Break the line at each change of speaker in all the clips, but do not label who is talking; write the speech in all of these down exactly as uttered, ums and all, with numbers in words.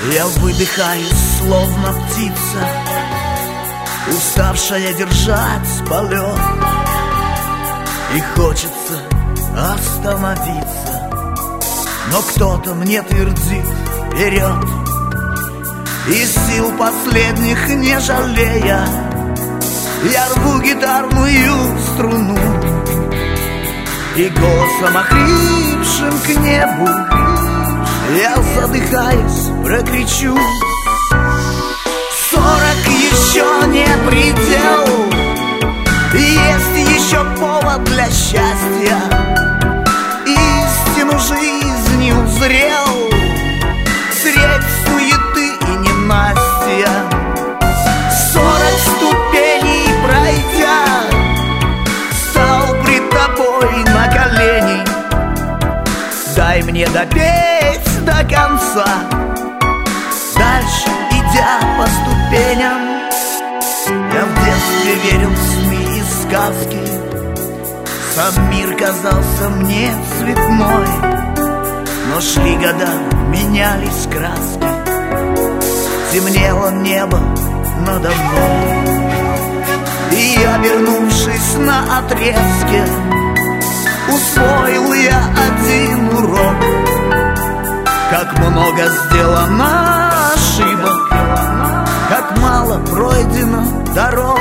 Я выдыхаю, словно птица, уставшая держать полет. И хочется остановиться, но кто-то мне твердит вперед. И сил последних не жалея, я рву гитарную струну и голосом охрипшим к небу я, задыхаясь, прокричу: сорок еще не предел, есть еще повод для счастья. Истину жизни узрел средь суеты и ненастья. Сорок ступеней пройдя, стал пред тобой на колени. Дай мне допеть до конца, дальше идя по ступеням. Я в детстве верил в сны и сказки, сам мир казался мне цветной. Но шли года, менялись краски, темнело небо надо мной. И я, вернувшись на отрезке, усвоил я один урок: как много сделано ошибок, как мало пройдено дорог.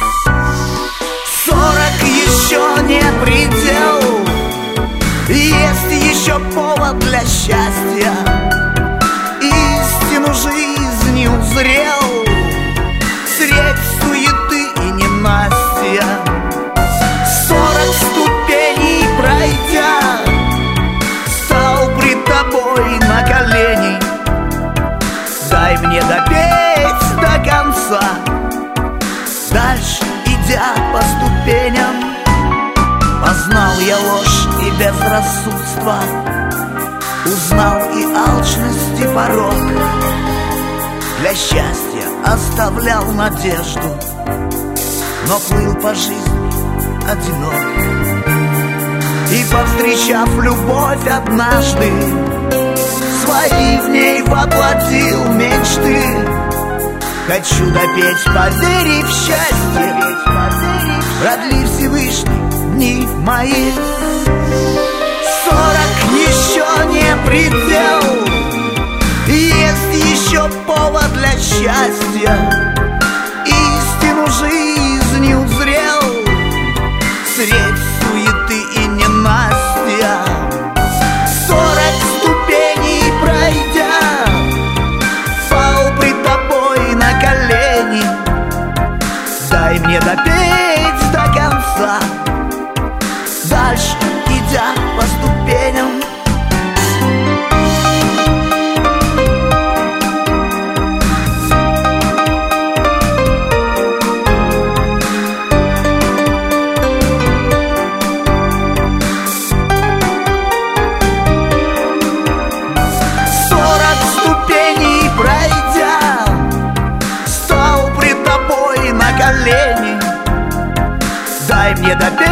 Сорок еще не предел, есть еще повод для счастья. Истину жизни узрел средь суеты и ненастья. Сорок ступеней пройдя, стал пред тобой на колени. Дай мне допеть до конца, дальше идя по ступеням. Познал я ложь и безрассудство, узнал и алчность, и порок. Для счастья оставлял надежду, но плыл по жизни одинок. И, повстречав любовь однажды, свои в ней воплотил мечты. Хочу допеть, поверив в счастье, продли Всевышний дни мои. Сорок еще не предел, есть еще повод для счастья. Истину жизни узрел средь суеты и ненастья. Сорок ступеней пройдя, пал пред тобой на колени. Дай мне допеть до конца, дальше идя по ступеням. Сорок ступеней пройдя, стал пред тобой на колени. Дай мне допеть